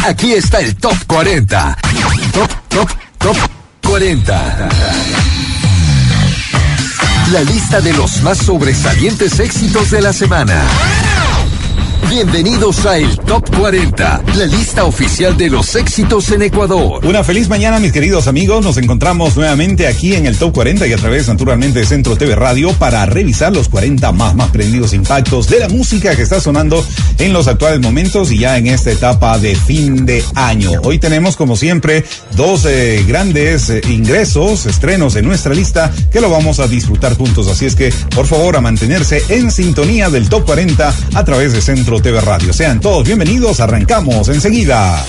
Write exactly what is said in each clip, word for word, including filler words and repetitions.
Aquí está el Top cuarenta. Top, top, top cuarenta. La lista de los más sobresalientes éxitos de la semana. Bienvenidos a el Top cuarenta, la lista oficial de los éxitos en Ecuador. Una feliz mañana, mis queridos amigos. Nos encontramos nuevamente aquí en el Top cuarenta y a través, naturalmente, de Centro T V Radio para revisar los cuarenta más, más prendidos impactos de la música que está sonando en los actuales momentos y ya en esta etapa de fin de año. Hoy tenemos, como siempre, dos eh, grandes eh, ingresos, estrenos en nuestra lista que lo vamos a disfrutar juntos. Así es que, por favor, a mantenerse en sintonía del Top cuarenta a través de Centro T V Radio. Sean todos bienvenidos, arrancamos enseguida.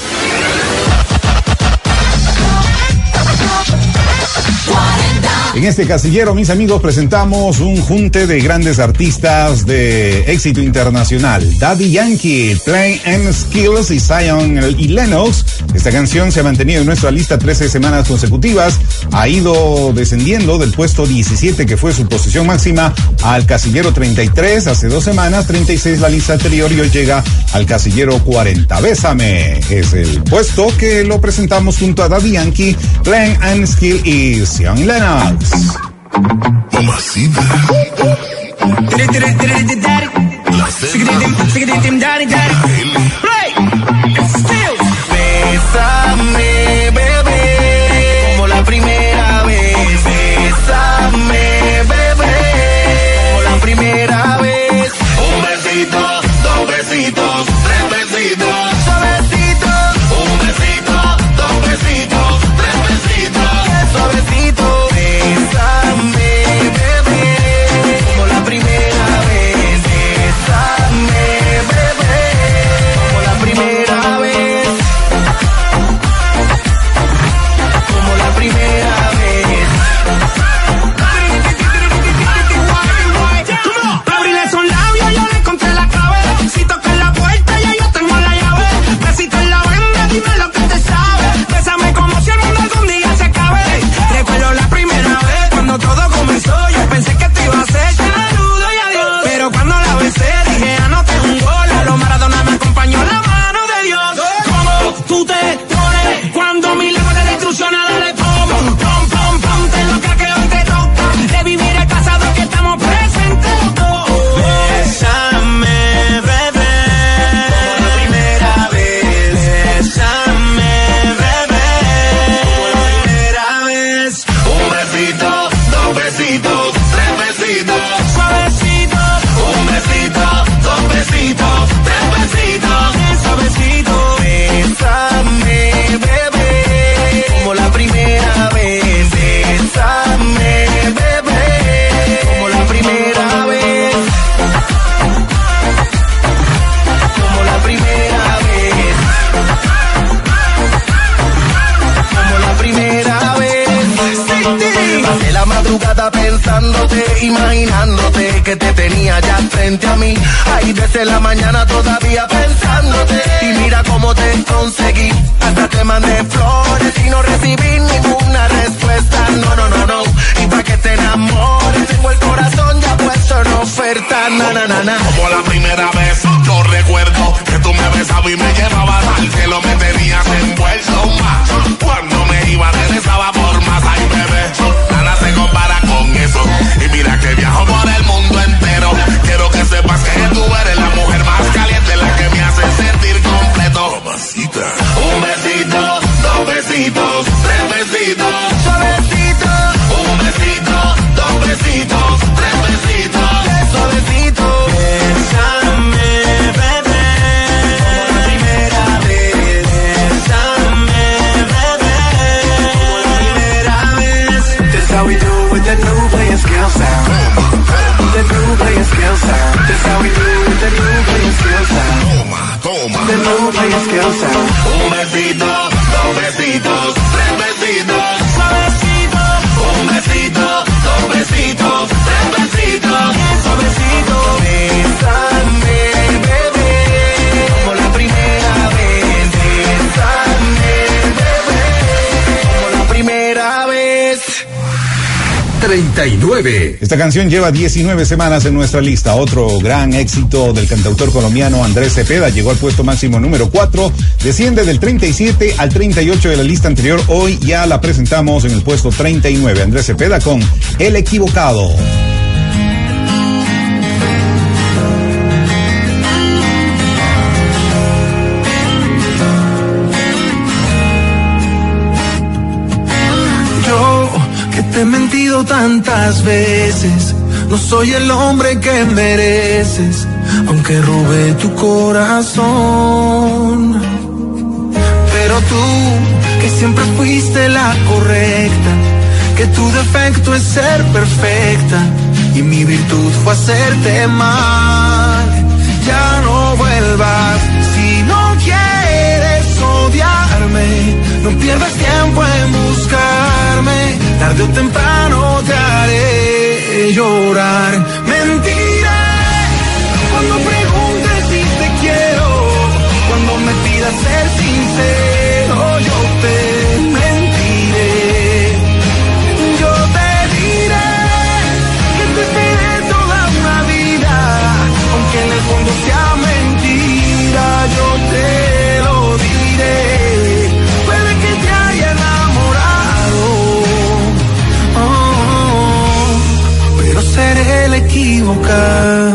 En este casillero, mis amigos, presentamos un junte de grandes artistas de éxito internacional. Daddy Yankee, Plain and Skills y Zion y Lennox. Esta canción se ha mantenido en nuestra lista trece semanas consecutivas. Ha ido descendiendo del puesto diecisiete, que fue su posición máxima, al casillero treinta y tres hace dos semanas, treinta y seis la lista anterior, y hoy llega al casillero cuarenta. Bésame es el puesto que lo presentamos junto a Daddy Yankee, Plain and Skills y Zion y Lennox. Mamacita. Bésame, bebé, como la primera vez. Bésame, bebé, como la primera vez. Un besito, dos besitos, tres besitos, suavecito. Un besito, dos besitos, tres besitos, suavecito. Bésame, bebé, como la primera vez. Bésame, bebé, como la primera vez. Como la primera vez. Abrirle esos labios, yo le encontré la clave. Si toca la puerta, ya yo tengo la llave. Besito en la venda, dime lo que te sabe. Bésame como si el mundo algún día se acabe. Recuerdo la primera vez, cuando todo comenzó. Yo pensé que te iba a hacer saludo y adiós. Pero cuando la besé, dije anoté un gol. A lo Maradona me acompañó la mano de Dios. ¿Cómo tú te pones cuando mi lengua te da instrucciones? Dale como pom, pom, pom, te loca que hoy te toca. Revivir el pasado que estamos presentes los dos. Bésame, bebé, como la primera vez. Bésame, bebé, como la primera vez. Un besito, dos besitos, tres besitos, suavecito. Un besito, dos besitos, tres besitos, suavecito. Bésame, bebé, como la primera vez. Bésame, bebé, como la primera vez. Como la primera vez. Como la primera vez. Pasé la madrugada pensándote, imaginándote que te tenía ya frente a mí. Ahí desde la mañana todavía pensándote. Y mira cómo te conseguí. Hasta te mandé flores y no recibí ninguna respuesta. No, no, no, no. Y pa' que te enamores, tengo el corazón ya puesto en oferta. Na, na, na, na. Como la primera vez, yo recuerdo que tú me besabas y me llevabas al cielo, me tenías envuelto más. Cuando me iba, regresaba por más. Ay, bebé, nada se compara con eso. Y mira que viajo por el mundo entero. Quiero que sepas que tú eres la mujer más caliente, la que me hace sentir completo. Mamacita. Un besito, dos besitos, tres besitos, Suavecito. un besito, dos besitos, tres besitos, Suavecito. bésame, bebé, Como la primera vez. bésame, bebé, Como la primera vez. This how we do with the new player skill sound. The new player skill sound. This how we do with the new player skill sound. toma, toma. The new player skill sound. Un besito, dos besitos, tres besitos, Suavecito. un besito, dos besitos, tres besitos, Suavecito. Bésame, bebé, como la primera vez. Bésame, bebé, como la primera vez. treinta treinta y nueve. Esta canción lleva diecinueve semanas en nuestra lista. Otro gran éxito del cantautor colombiano Andrés Cepeda. Llegó al puesto máximo número cuatro. Desciende del treinta y siete al treinta y ocho de la lista anterior. Hoy ya la presentamos en el puesto treinta y nueve. Andrés Cepeda con El Equivocado. Te he mentido tantas veces, no soy el hombre que mereces, aunque robé tu corazón. Pero tú, que siempre fuiste la correcta, que tu defecto es ser perfecta, y mi virtud fue hacerte mal. Ya no vuelvas, si no quieres odiarme, no pierdas tiempo en buscarme. Tarde o temprano te haré llorar. Mentiré cuando preguntes si te quiero, cuando me pidas ser sincero, yo te mentiré. Yo te diré que te esperé toda una vida, aunque en el fondo sea mentira, yo te lo diré. Puede que te haya enamorado, seré el equivocado.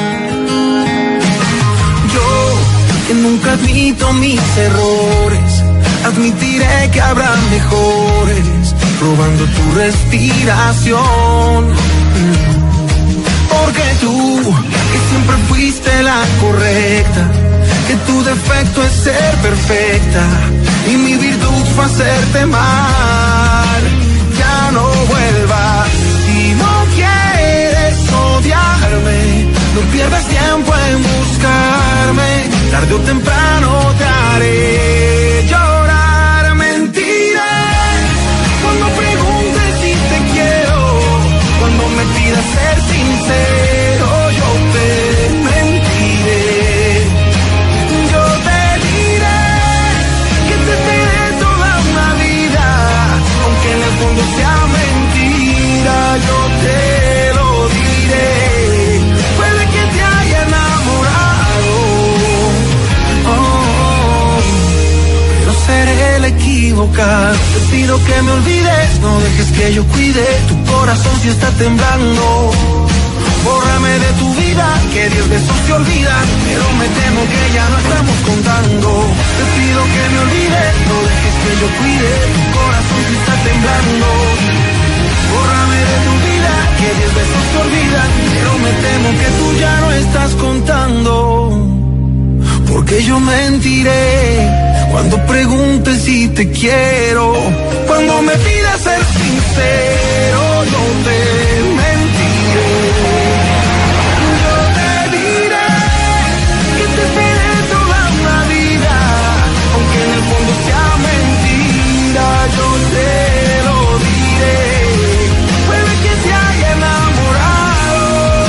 Yo, que nunca admito mis errores, admitiré que habrá mejores, robando tu respiración. Porque tú, que siempre fuiste la correcta, que tu defecto es ser perfecta, y mi virtud fue hacerte mal. Ya no vuelvas, si no quieres odiarme, no pierdas tiempo en buscarme. Tarde o temprano te haré llorar. Mentiré cuando preguntes si te quiero, cuando me pidas ser sincero, yo te mentiré. Yo te diré que te esperé toda una vida, aunque en el fondo sea mentira, yo te lo diré. Puede que te haya enamorado, oh, oh, pero seré el equivocado. Te pido que me olvides, no dejes que yo cuide tu corazón si está temblando. Bórrame de tu vida, que diez besos te olvidan, pero me temo que ya no estamos contando. Te pido que me olvides, no dejes que yo cuide tu corazón si está temblando. Bórrame de tu vida, que diez besos te olvidan, pero me temo que tú ya no estás contando. Porque yo mentiré cuando preguntes si te quiero, cuando me pidas ser sincero, yo te mentiré. Yo te diré que te esperé toda una vida, aunque en el fondo sea mentira, yo te lo diré. Puede que te haya enamorado,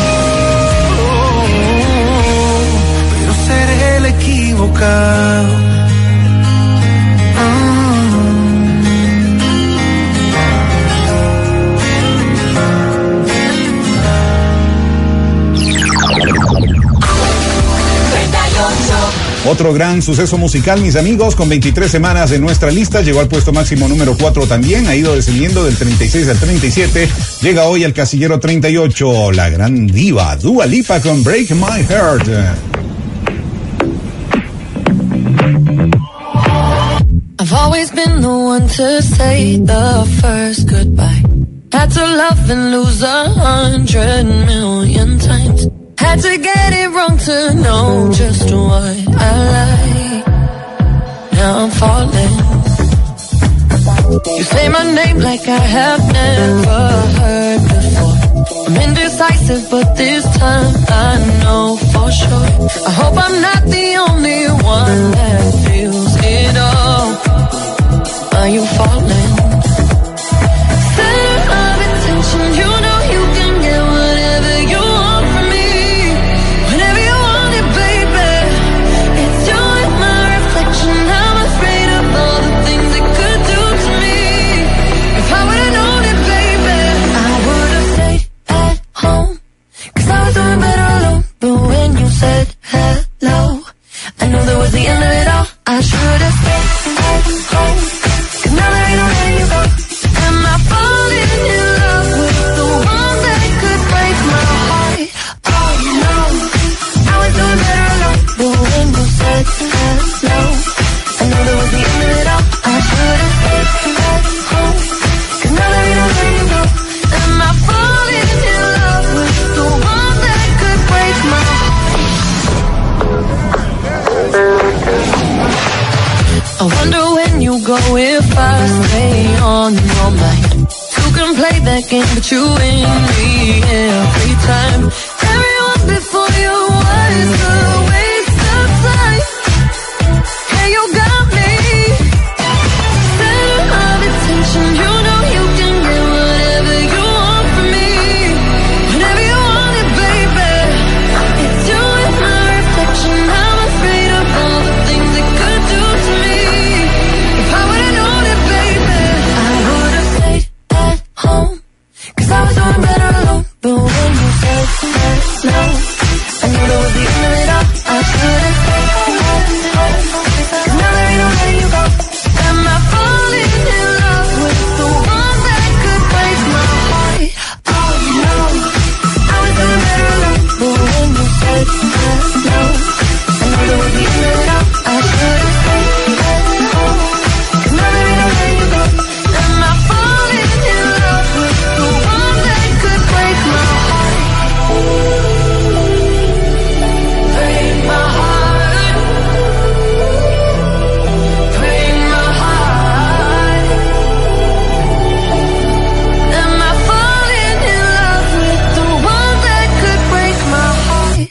pero seré el equivocado. Otro gran suceso musical, mis amigos, con veintitrés semanas en nuestra lista, llegó al puesto máximo número cuatro también, ha ido descendiendo del treinta y seis al treinta y siete, llega hoy al casillero treinta y ocho, la gran diva Dua Lipa con Break My Heart. I've always been the one to say the first goodbye. Had to love and lose a hundred million times. Had to get it wrong to know just what I like. Now I'm falling. You say my name like I have never heard before. I'm indecisive, but this time I know for sure. I hope I'm not the only one that feels it all. Are you falling? Center of attention, you know you can get whatever you want from me. Whenever you want it, baby. It's you and my reflection. I'm afraid of all the things it could do to me. If I would've known it, baby, I would've I should have stayed home. Cause now there ain't no letting you go. Am I falling in love with the one that could break my heart? Oh no, I was doing better alone. But when you said hello, I knew that was the end of it all. I should have stayed home. Cause now there ain't no letting you go. Am I falling in love with the one that could break my heart? I wonder when you go if I stay on your mind. Two can play that game, but you win me every time. Everyone before you was a waste of time. Hey, you got me center of attention. You know you can get whatever you want from me, whenever you want it, baby. It's you and my reflection. I'm afraid of all the things it could do to me. If I would've known it, baby, I would've stayed at home. Cause I was doing better alone. But when you said no, I knew that was the end of it all. I should've stayed home. Cause now there ain't no letting you go. Am I falling in love with the one that could break my heart? Oh no, I was doing better alone. But when you said no, I knew that was the end of it all. I should've stayed home. Cause now there ain't no letting you go. Am I falling in love with the one that could break my heart? Break my heart. Break my heart. Am I falling in love with the one that could break my heart?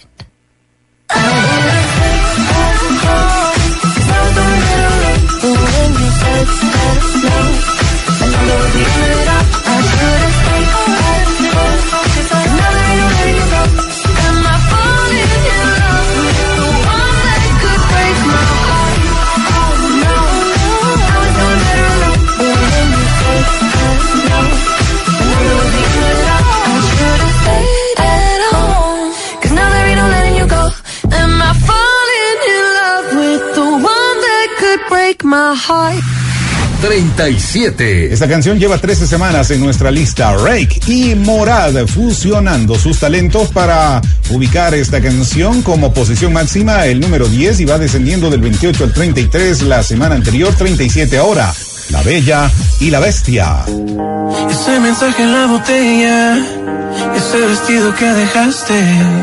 I would've stayed home. Cause I was doing better alone. But when you said no, I knew that was the end of it all. I should've stayed home. Cause now there ain't no letting you go. Am I falling in love with the one that could break my heart? Oh no, I was doing better alone. But when you said no, I knew that was the end of it all. I should've stayed at home. Cause now there ain't no letting you go. Am I falling in love with the one that could break my heart? treinta y siete. Esta canción lleva trece semanas en nuestra lista. Rake y Morad fusionando sus talentos para ubicar esta canción como posición máxima, el número diez, y va descendiendo del veintiocho al treinta y tres la semana anterior, treinta y siete ahora. La Bella y la Bestia. Ese mensaje en la botella, ese vestido que dejaste,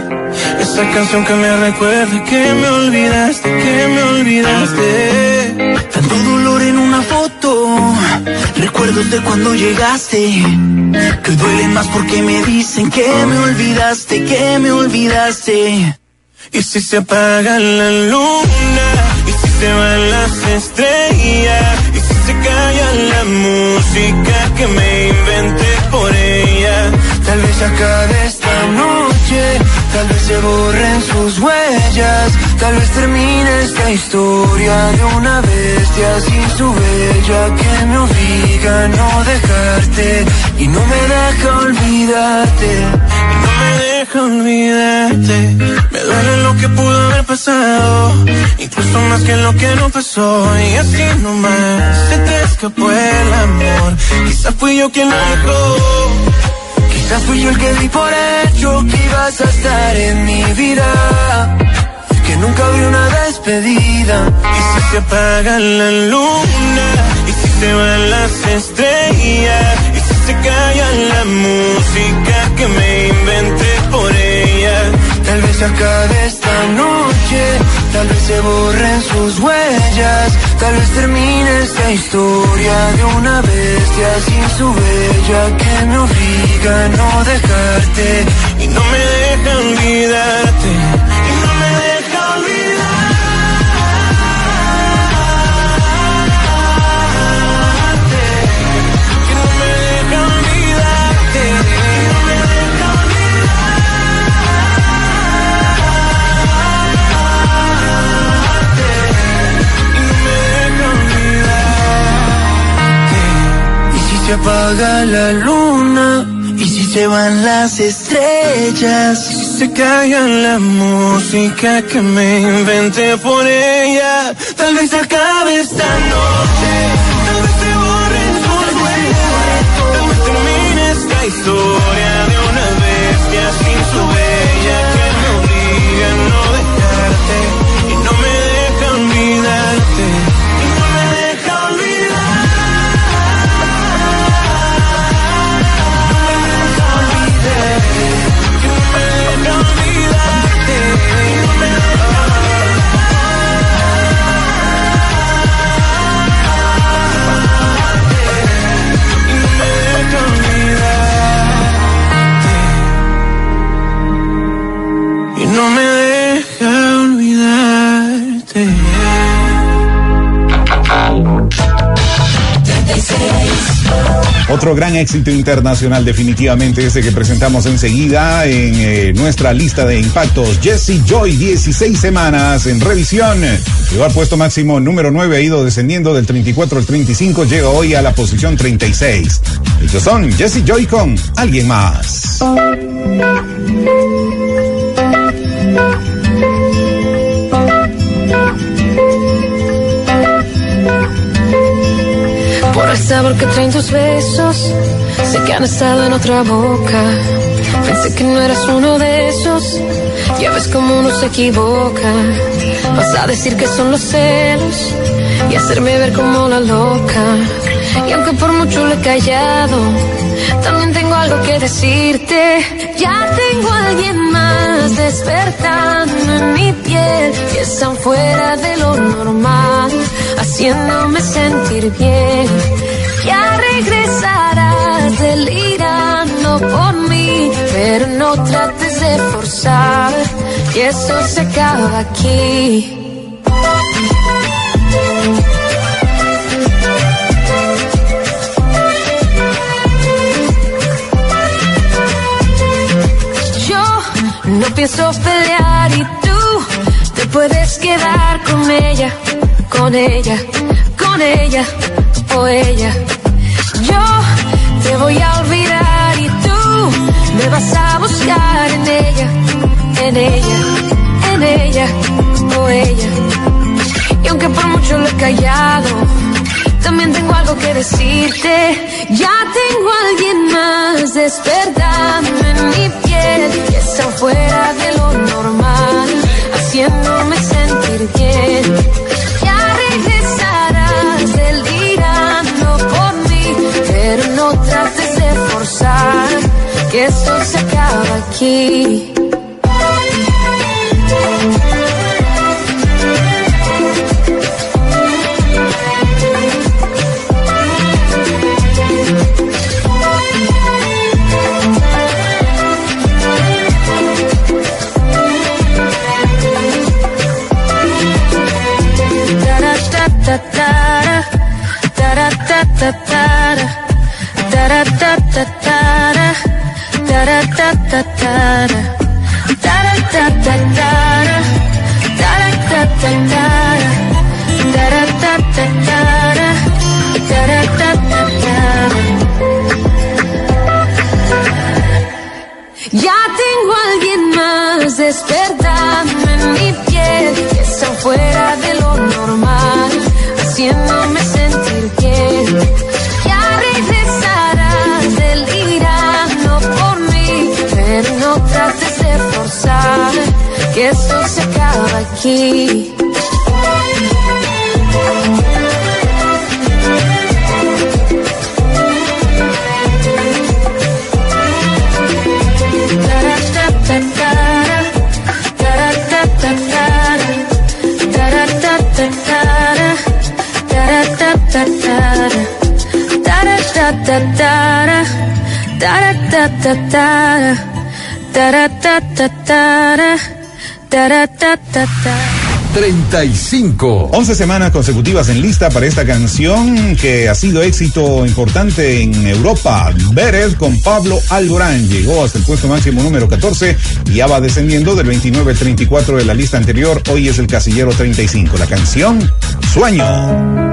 esa canción que me recuerda que me olvidaste, que me olvidaste. Tanto dolor en una foto, recuerdos de cuando llegaste, que hoy duelen más porque me dicen que me olvidaste, que me olvidaste. Y si se apaga la luna, y si se van las estrellas, y si se calla la música que me inventé por ella. Tal vez se acabe esta noche, tal vez se borren sus huellas, tal vez termine esta historia de una bestia sin su bella, que me obliga a no dejarte y no me deja olvidarte, y no me deja olvidarte. Me duele lo que pudo haber pasado, incluso más que lo que no pasó, y así nomás se te escapó el amor. Quizás fui yo quien lo dejó, quizás fui yo el que di por hecho que ibas a estar en mi vida, que nunca habría una despedida. Y si se apaga la luna, y si se van las estrellas, y si se calla la música que me inventé por ella. Tal vez se acabe esta noche, tal vez se borren sus huellas, tal vez termine esta historia de una bestia sin su bella, que me obliga a no dejarte y no me deja olvidarte, y no me deja olvidarte. Que no me deja olvidarte, y no me deja olvidarte, y no me deja olvidarte. Y si se apaga la luna, y si se van las estrellas, se caiga la música que me inventé por ella. Tal vez acabe esta noche, tal vez se borre sus huellas, tal vez termine esta historia de una bestia sin su bella que me obliga a no dejarte y no me deja olvidarte y no me deja olvidar. No me deja olvidarte. Otro gran éxito internacional definitivamente este que presentamos enseguida en eh, nuestra lista de impactos. Jessie Joy, dieciséis semanas en revisión. Llegó al puesto máximo número nueve, ha ido descendiendo del treinta y cuatro al treinta y cinco, llega hoy a la posición treinta y seis. Ellos son Jessie Joy con Alguien Más. Por el sabor que traen tus besos, sé que han estado en otra boca. Pensé que no eras uno de esos, ya ves cómo uno se equivoca. Vas a decir que son los celos y hacerme ver como la loca. Y aunque por mucho lo he callado, también tengo algo que decirte. Ya tengo a alguien más despertando en mi piel, que están fuera de lo normal, haciéndome sentir bien. Ya regresarás delirando por mí, pero no trates de forzar, que eso se acaba aquí. No pienso pelear y tú te puedes quedar con ella, con ella, con ella o ella. Yo te voy a olvidar y tú me vas a buscar en ella, en ella, en ella o ella. Y aunque por mucho lo he callado, también tengo algo que decirte. Ya tengo a alguien más despertando en mi piel, que está fuera de lo normal, haciéndome sentir bien. Ya regresarás delirando por mí, pero no trates de forzar, que esto se acaba aquí. Ya tengo a alguien más despertando en mi piel, que está fuera de lo normal, haciéndome sentir bien. Ya regresarás delirando por mí, pero no trates de forzar, que esto se acaba aquí. treinta y cinco. once semanas consecutivas en lista para esta canción que ha sido éxito importante en Europa. Better con Pablo Alborán llegó hasta el puesto máximo número catorce y ya va descendiendo del veintinueve al treinta y cuatro de la lista anterior. Hoy es el casillero treinta y cinco. La canción Sueño.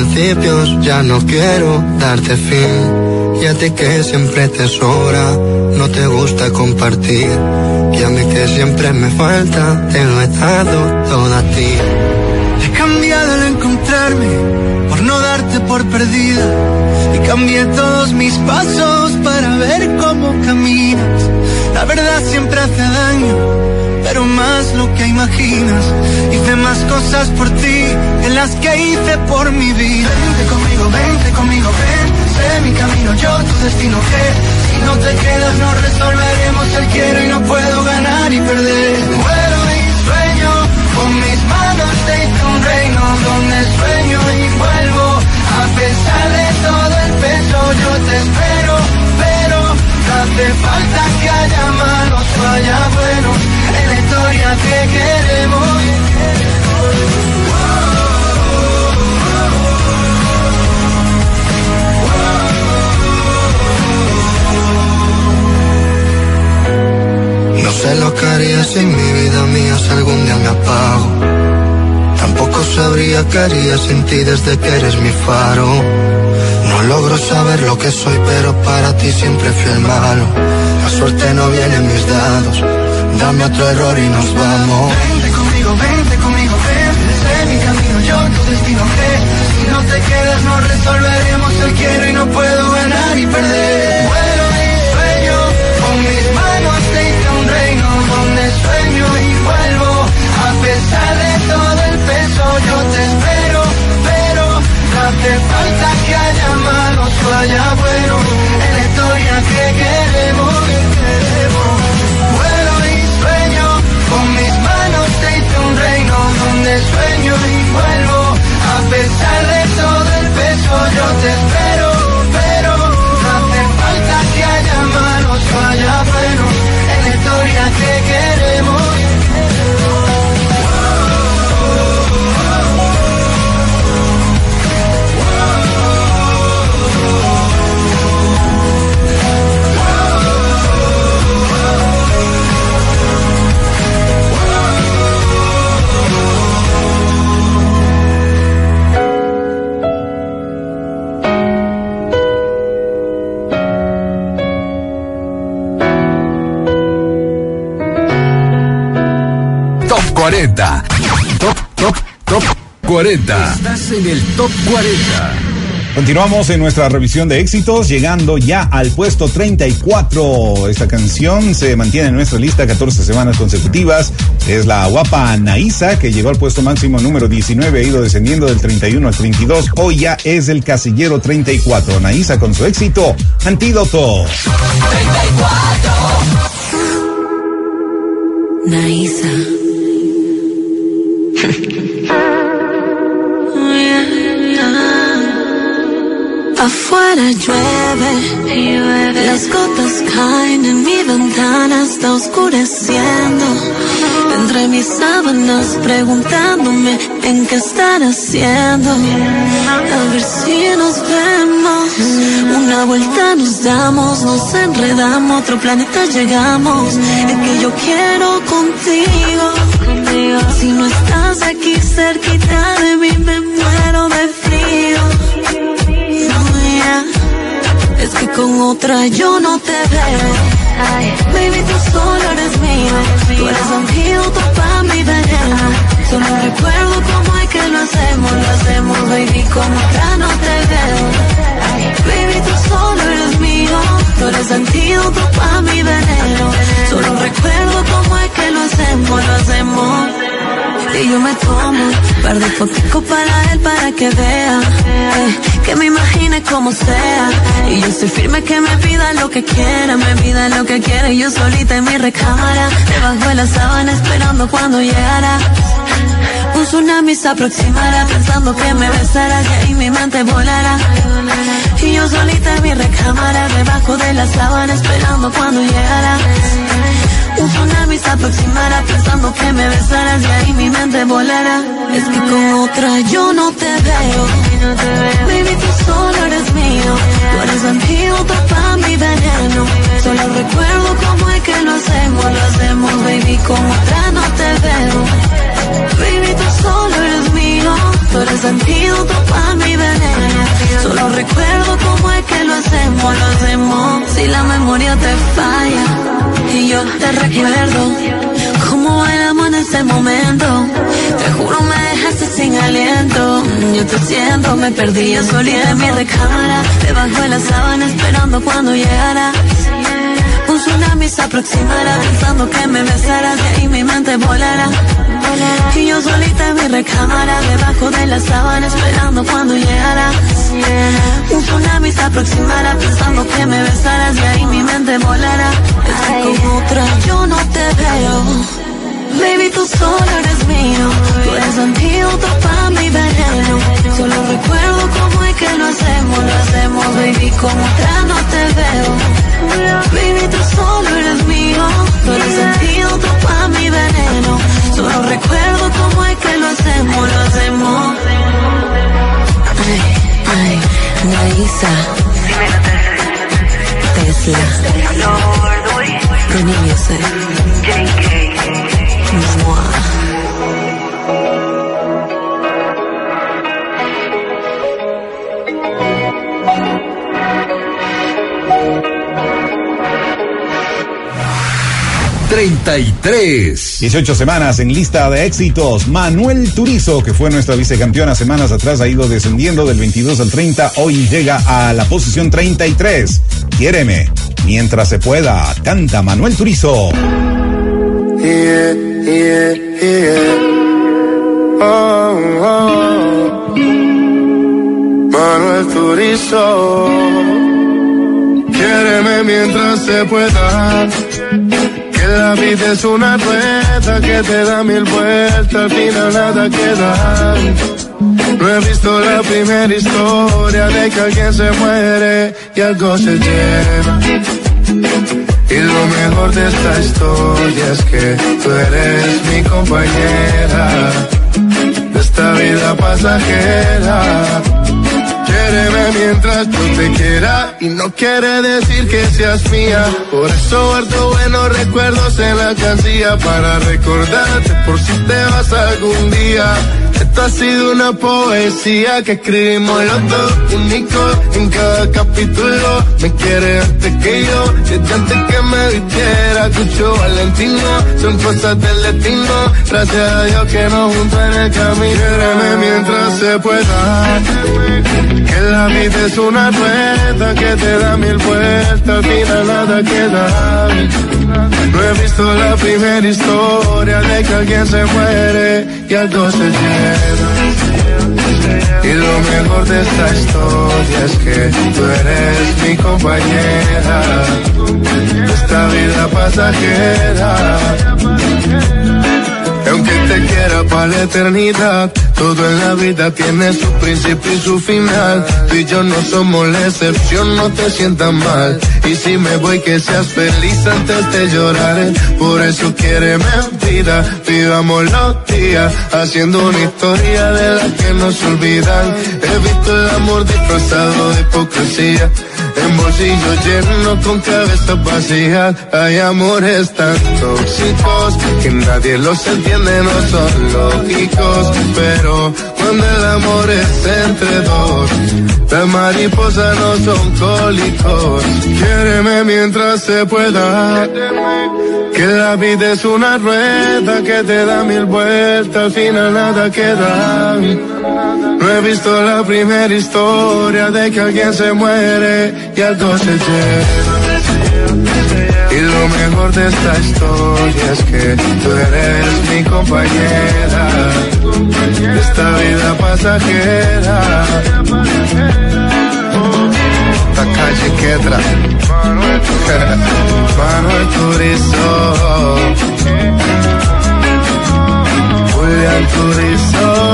principios, ya no quiero darte fin. Y a ti que siempre te sobra, no te gusta compartir. Y a mí que siempre me falta, te lo he dado todo a ti. He cambiado al encontrarme, por no darte por perdida. Y cambié todos mis pasos para ver cómo caminas. La verdad siempre hace daño, pero más lo que imaginas. Hice más cosas por ti que las que hice por mi vida. Vente conmigo, vente conmigo, ven. Sé mi camino, yo tu destino, que si no te quedas no resolveremos el quiero y no puedo ganar y perder. Vuelo y sueño, con mis manos te hice un reino donde sueño y vuelvo. A pesar de todo el peso yo te espero, pero no hace falta que haya malos o haya buenos en la historia que queremos. No sé lo que haría si mi vida mía si algún día me apago. Tampoco sabría qué haría sin ti desde que eres mi faro. No logro saber lo que soy, pero para ti siempre fui el malo. La suerte no viene en mis dados. Dame otro error y nos vamos. Vente conmigo, vente conmigo, ven. Sé mi camino, yo tu destino, que si no te quedas no resolveremos el quiero y no puedo ganar y perder. Vuelo y sueño, con mis manos te hice un reino donde sueño y vuelvo. A pesar de todo el peso yo te espero, pero no hace falta que haya malos o haya buenos en la historia que queremos. Vuelo y sueño, con mis manos te hice un reino donde sueño y vuelvo. A pesar de todo el peso yo te espero, pero no hace falta que haya malos o haya buenos en la historia que queremos. cuarenta. Top, top, top cuarenta. Estás en el Top cuarenta. Continuamos en nuestra revisión de éxitos, llegando ya al puesto treinta y cuatro. Esta canción se mantiene en nuestra lista catorce semanas consecutivas. Es la guapa Anaísa, que llegó al puesto máximo número diecinueve, ha ido descendiendo del treinta y uno al treinta y dos. Hoy ya es el casillero treinta y cuatro. Anaísa con su éxito, Antídoto. treinta y cuatro. Anaísa. Afuera llueve, llueve, las gotas caen en mi ventana, está oscureciendo. Entre mis sábanas preguntándome en qué estar haciendo. A ver si nos vemos, una vuelta nos damos, nos enredamos, otro planeta llegamos. Es que yo quiero contigo, si no estás aquí cerquita de mí me muero de frío. Es que con otra yo no te veo. Baby, tú solo eres mío. Tú eres antídoto pa' mi veneno. Solo recuerdo cómo es que lo hacemos. Lo hacemos, baby, con otra no te veo. Baby, tú solo eres mío. Tú eres antídoto pa' mi veneno. Solo recuerdo cómo es que lo hacemos. Lo hacemos. Y yo me tomo un par de foticos para él para que vea, eh, que me imagine como sea. Y yo estoy firme que me pida lo que quiera, me pida lo que quiera. Y yo solita en mi recámara, debajo de la sábana esperando cuando llegara. Un tsunami se aproximara, pensando que me besara, y ahí mi mente volara. Y yo solita en mi recámara, debajo de la sábana esperando cuando llegara. Un tsunami se aproximara, pensando que me besaras, y ahí mi mente volara. Es que con otra yo no te veo. Baby, tú solo eres mío. Tú eres antídoto pa' mi veneno. Solo recuerdo cómo es que lo hacemos. Lo hacemos, baby, con otra no te veo. Baby, tú solo eres mío. Tú eres antídoto pa' mi veneno. te recuerdo. Cómo bailamos en ese momento. Te juro me dejaste sin aliento. Yo te siento, me perdí yo solita en mi recámara. Debajo de la sábana esperando cuando llegaras. Un tsunami se aproximará pensando que me besaras y mi mente volará. Y yo solita en mi recámara, debajo de la sábana esperando cuando llegaras. Un tsunami se aproximará pensando que me besaras y ahí mi mente volará. Estoy con otra, yo no te veo. Baby, tú solo eres mío. Tú eres antídoto para mi veneno. Solo recuerdo cómo es que lo hacemos. Lo hacemos, baby, como otra no te veo. Baby, tú solo eres mío. Tú eres antídoto para mi veneno. Solo recuerdo cómo es que lo hacemos. Lo hacemos. Ay, ay, Naisa Tesla Tony Music J K treinta y tres. dieciocho semanas en lista de éxitos. Manuel Turizo, que fue nuestra vicecampeona semanas atrás, ha ido descendiendo del veintidós al treinta. Hoy llega a la posición treinta y tres. Quiéreme mientras se pueda. Canta Manuel Turizo. Yeah, yeah, yeah. Oh, oh. Manuel Turizo. Quiéreme mientras se pueda. Que la vida es una rueda que te da mil vueltas, al final nada queda. No he visto la primera historia de que alguien se muere y algo se lleva. Y lo mejor de esta historia es que tú eres mi compañera de esta vida pasajera. Quiéreme mientras yo te quiera y no quiere decir que seas mía. Por eso guardo buenos recuerdos en la cancilla para recordarte por si te vas algún día. Esto ha sido una poesía que escribimos los dos, único en cada capítulo. Me quiere antes que yo, desde antes que me vistiera. Cucho Valentino, son cosas del destino. Gracias a Dios que nos juntó en el camino. Quiéreme mientras se pueda. Que la vida es una rueda que te da mil vueltas, al final nada queda. No he visto la primera historia de que alguien se muere y algo se lleva. Y lo mejor de esta historia es que tú eres mi compañera de esta vida pasajera. Aunque te quiera para la eternidad, todo en la vida tiene su principio y su final. Tú y yo no somos la excepción, no te sientas mal. Y si me voy que seas feliz antes de llorar. Por eso quiéreme vida, vivamos los días haciendo una historia de la que no se olvidan. He visto el amor disfrazado de hipocresía, en bolsillos llenos con cabezas vacías. Hay amores tan tóxicos que nadie los entiende, no son lógicos. Pero cuando el amor es entre dos, las mariposas no son cólicos. Quiéreme mientras se pueda. Que la vida es una rueda que te da mil vueltas, al final nada queda. No he visto la primera historia de que alguien se muere y algo se lleva. Y lo mejor de esta historia es que tú eres mi compañera de esta vida pasajera. Esta calle Quedra, Manuel Turizo, Julián Turizo,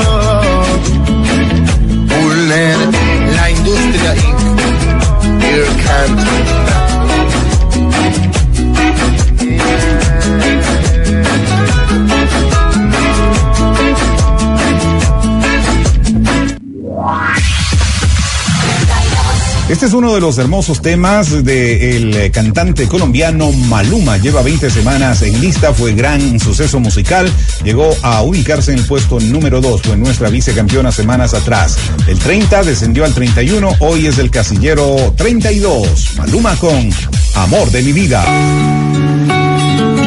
Pulner, La Industria incorporated. Here Canton. Este es uno de los hermosos temas del cantante colombiano Maluma. Lleva veinte semanas en lista, fue gran suceso musical. Llegó a ubicarse en el puesto número dos, fue nuestra vicecampeona semanas atrás. El treinta descendió al treinta y uno, hoy es el casillero treinta y dos. Maluma con Amor de mi vida.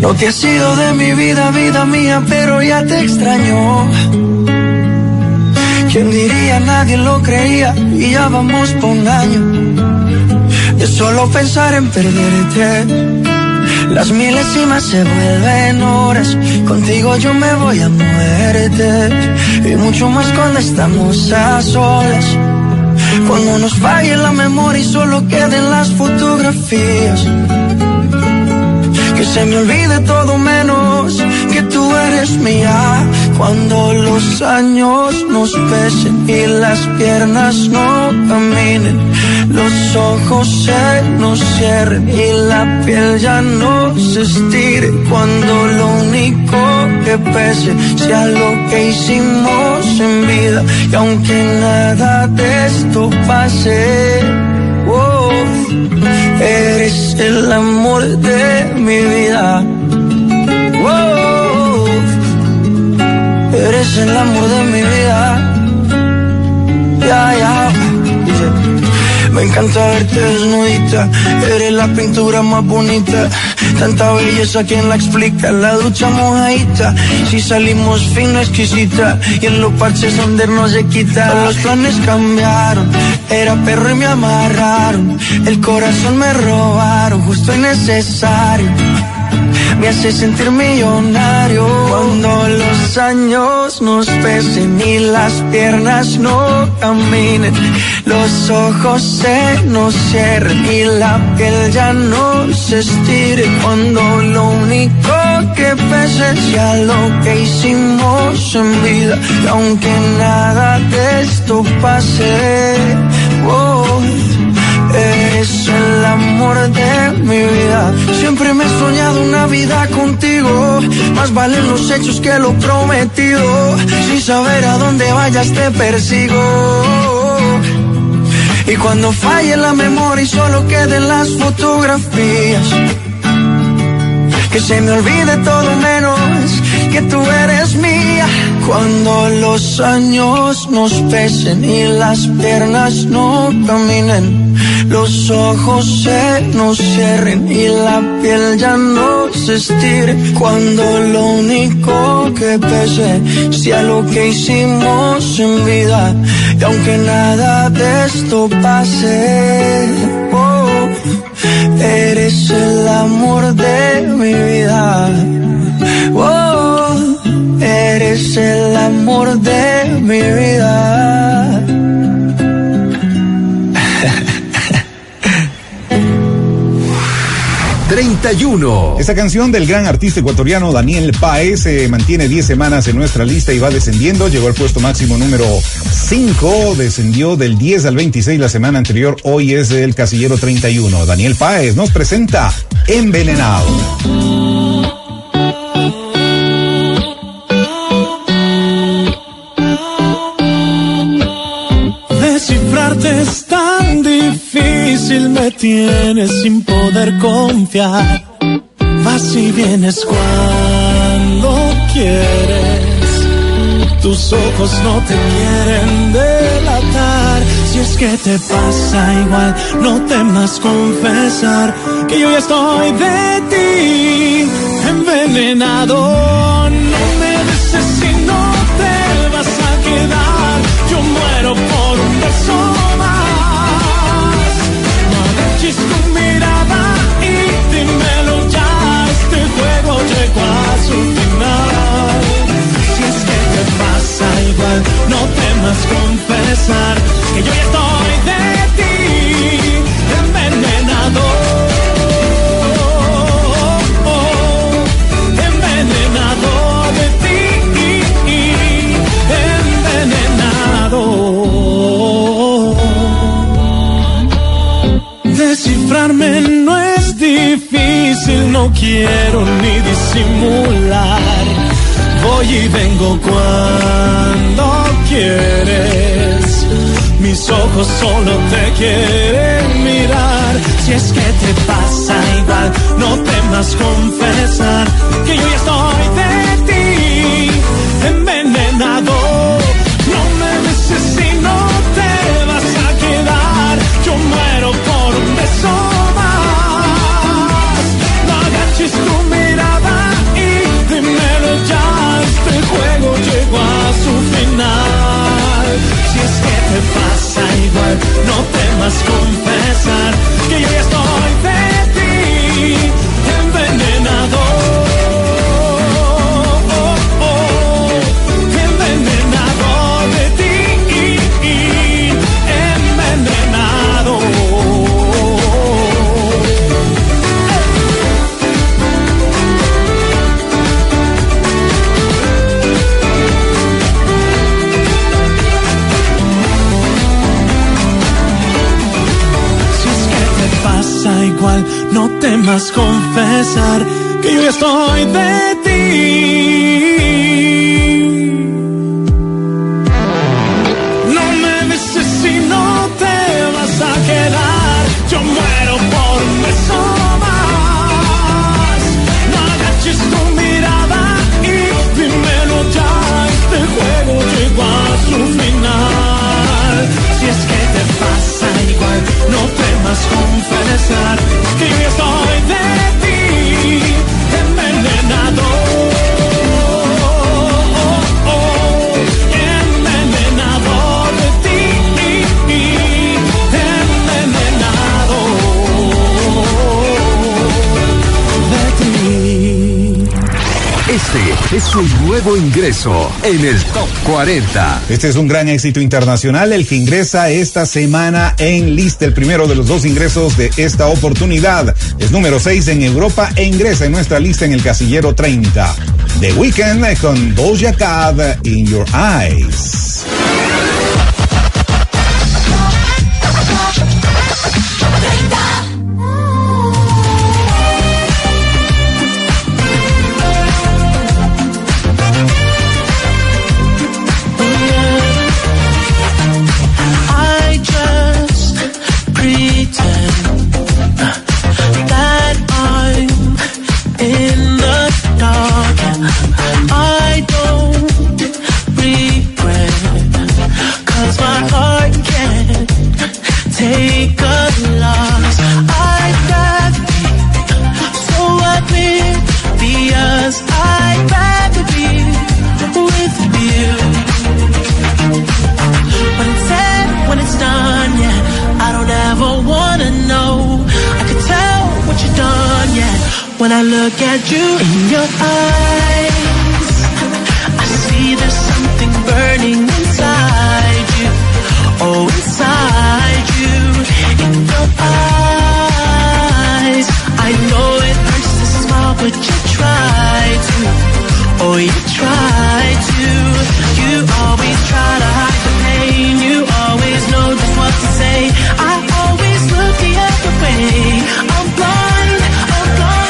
No te has ido de mi vida, vida mía, pero ya te extraño. ¿Quién diría? Nadie lo creía y ya vamos por un año de solo pensar en perderte. Las milésimas se vuelven horas, contigo yo me voy a muerte. Y mucho más cuando estamos a solas, cuando nos falle la memoria y solo queden las fotografías. Que se me olvide todo menos que tú eres mía. Cuando los años nos pesen y las piernas no caminen, los ojos se nos cierren y la piel ya no se estire. Cuando lo único que pese sea lo que hicimos en vida. Y aunque nada de esto pase, oh, eres el amor de mi vida. Oh, eres el amor de mi vida. Ya, ya. Dice, me encanta verte desnudita. Eres la pintura más bonita. Tanta belleza, ¿quién la explica? La ducha mojadita. Si salimos fino, exquisita. Y en los parches donde no se quita. Los planes cambiaron. Era perro y me amarraron. El corazón me robaron. Justo y necesario. Me hace sentir millonario. Cuando los años nos pesen y las piernas no caminen, los ojos se nos cierren y la piel ya no se estire. Cuando lo único que pese sea lo que hicimos en vida. Y aunque nada de esto pase, oh, eres el amor de mi vida. Siempre me he soñado una vida contigo. Más valen los hechos que lo prometido. Sin saber a dónde vayas te persigo. Y cuando falle la memoria y solo queden las fotografías, que se me olvide todo menos que tú eres mía. Cuando los años nos pesen y las piernas no caminen, los ojos se nos cierren y la piel ya no se estire. Cuando lo único que pese sea lo que hicimos en vida. Y aunque nada de esto pase, oh, eres el amor de mi vida. Oh, eres el amor de mi vida. treinta y uno. Esta canción del gran artista ecuatoriano Daniel Páez se mantiene diez semanas en nuestra lista y va descendiendo. Llegó al puesto máximo número cinco, descendió del diez al veintiséis la semana anterior. Hoy es el casillero treinta y uno. Daniel Páez nos presenta Envenenado. Descifrarte es tan difícil, me tienes sin poder confiar. Vas y vienes cuando quieres, tus ojos no te quieren delatar. Si es que te pasa igual, no temas confesar que yo ya estoy de ti envenenado. No me beses si no te vas a quedar, yo muero por un beso más. No agaches tu mirada y dímelo ya, este juego llegó a su final. Si es que te pasa igual, no temas confesar que yo ya estoy de ti envenenado. Envenenado de ti, envenenado. Descifrarme no es difícil, no quiero ni disimular. Voy y vengo cuando quieres, mis ojos solo te quieren mirar. Si es que te pasa igual, no temas confesar que yo ya estoy de ti envenenado. No me beses si no te vas a quedar, yo muero por un beso más. No agaches tu mirada temas confesar que yo ya estoy de ti. No me beses si no te vas a quedar. Yo muero por un beso más. No agaches tu mirada y dímelo ya. Este juego llegó a su final. Si es que te pasa igual, no temas confesar que yo estoy de ti, envenenado, oh, oh, oh, envenenado de ti, envenenado de ti. Este es un nuevo ingreso en el Top cuarenta. Este es un gran éxito internacional, el que ingresa esta semana en lista. El primero de los dos ingresos de esta oportunidad es número seis en Europa e ingresa en nuestra lista en el casillero treinta. The Weeknd con Doja Cat, In Your Eyes. When I look at you in your eyes, I see there's something burning inside you. Oh, inside you, in your eyes. I know it hurts to smile, but you try to. Oh, you try to. You always try to hide the pain. You always know just what to say. I always look the other way. I'm blind, I'm blind.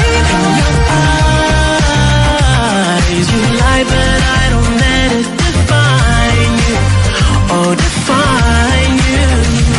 You lie, but I don't let it define you. Oh, define you.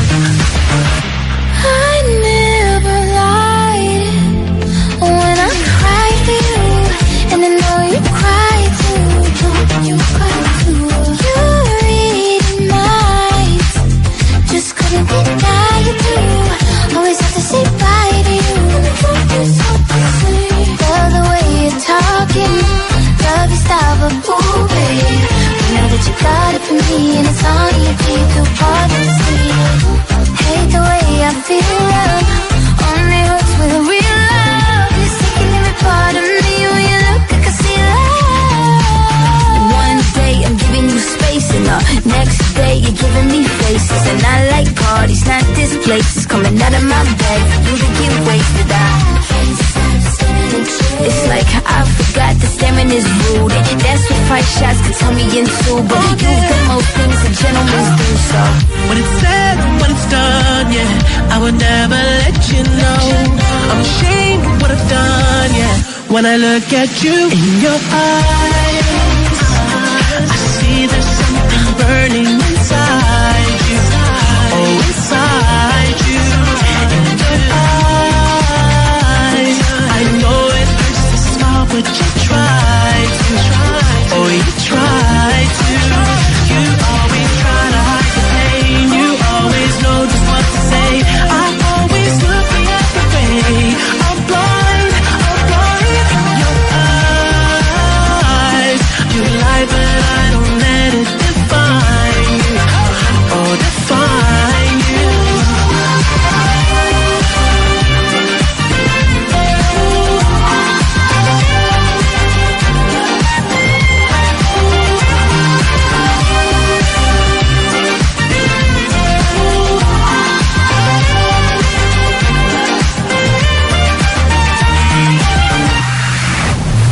I never lied when I cried for you, and I know you cry too. Don't you cry too? You read minds, just couldn't deny you too. Always have to say bye to you. Always have to say. Love the way you're talking. Love your style, but ooh, babe, I know that you got it for me, and it's on you, babe, too hard to see. Hate the way I feel, love, only hurts with real love. You're taking every part of me, when you look, I can see love. One day I'm giving you space, and the next day you're giving me faces. And I like parties, not this place. It's coming out of my bag for you to get wasted. I It's like I forgot that staring is rude. That's what five shots could turn me into. But you do most things a gentleman do, so when it's said, when it's done, yeah, I would never let you know. I'm ashamed of what I've done, yeah. When I look at you in your eyes, I see there's something burning inside you. Oh, inside you. In your eyes, I know it hurts to smile, but you try to. Oh, you try to. You always try to hide the pain. You always know just what to say. I always look the other way. I'm blind, I'm blind. Your eyes.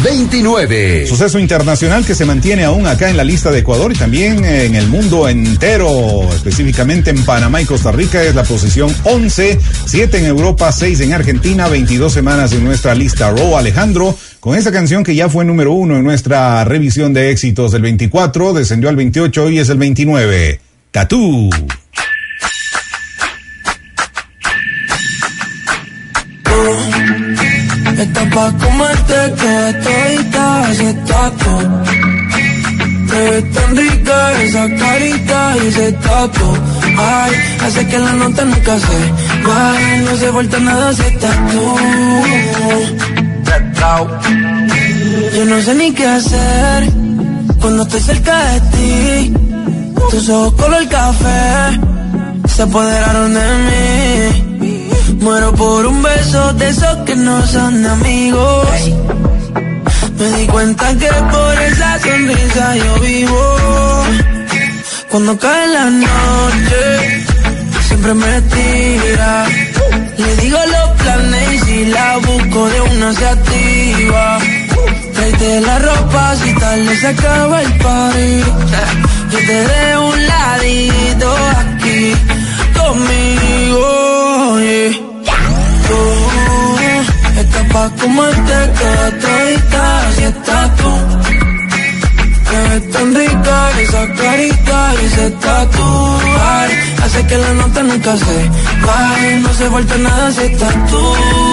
veintinueve. Suceso internacional que se mantiene aún acá en la lista de Ecuador y también en el mundo entero, específicamente en Panamá y Costa Rica, es la posición once, siete en Europa, seis en Argentina, veintidós semanas en nuestra lista. Rauw Alejandro, con esta canción que ya fue número uno en nuestra revisión de éxitos del veinticuatro, descendió al veintiocho y es el veintinueve. Tatú. Está pa' comerte que todita ese tatu. Te ves tan rica esa carita y ese tatu. Ay, hace que la nota nunca se vaya, no se vuelta nada si estás tú. Yo no sé ni qué hacer cuando estoy cerca de ti. Tus ojos color café se apoderaron de mí. Muero por un beso de esos que no son amigos. Me di cuenta que por esa sonrisa yo vivo. Cuando cae la noche, siempre me tira. Le digo los planes y si la busco de una se activa. Tráete la ropa si tal se acaba el party. Yo te dejo un ladito aquí conmigo, yeah. Tú estás pa' comerte que todita si estás tú. Te ves tan rica esa carita y ese tatu. Ay, hace que la nota nunca se vaya, no se vuelta nada si estás tú.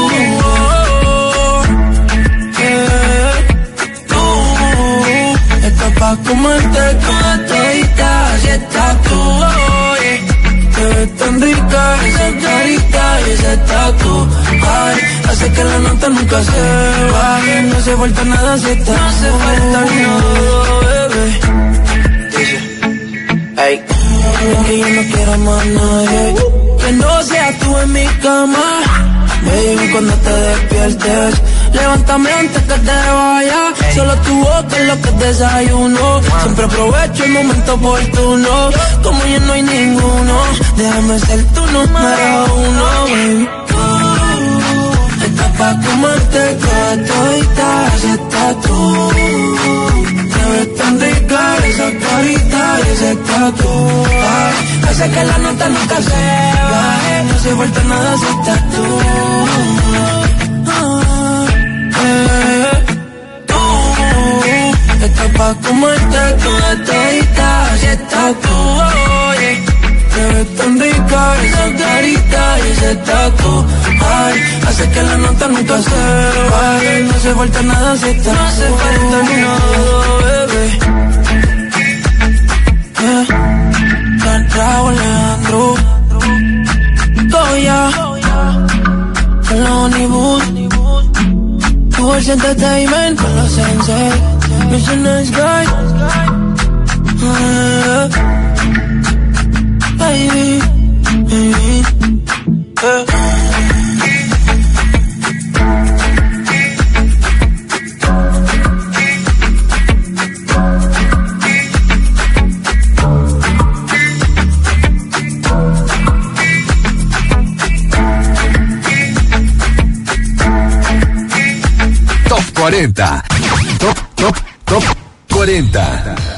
Estás pa' comerte que todita si estás tú. Te ves tan rica esa carita y ese tatu. Ay, hace que la nota nunca se vaya, no se vuelta nada si estás. No se vuelta nada, bebé. Dice, ey, que yo no quiero más nadie que no seas tú en mi cama. Baby, cuando te despiertes, levántame antes que te vayas. Solo tu boca es lo que desayuno. Siempre aprovecho el momento oportuno. Como ya no hay ninguno, déjame ser tu número uno, baby. Tú estás pa' comerte que todita si estás tú. Te ves tan rica esa carita y ese tatu. Ay, hace que la nota nunca se baje, no se vuelta nada si estás tú. Estás pa' comerte toda todita si estás tú, oye. Te ves tan rica esa carita y ese tatu. Ay, hace que la nota nunca se vaya, no se vuelta nada si estás tú. No se vuelta nada, bebé. Eh, Rauw Alejandro Goya Lonnie Wood Tours Entertainment con los Sensei. Mister Nice Guy, uh, baby, baby, uh. Top cuarenta. Top, top, top cuarenta.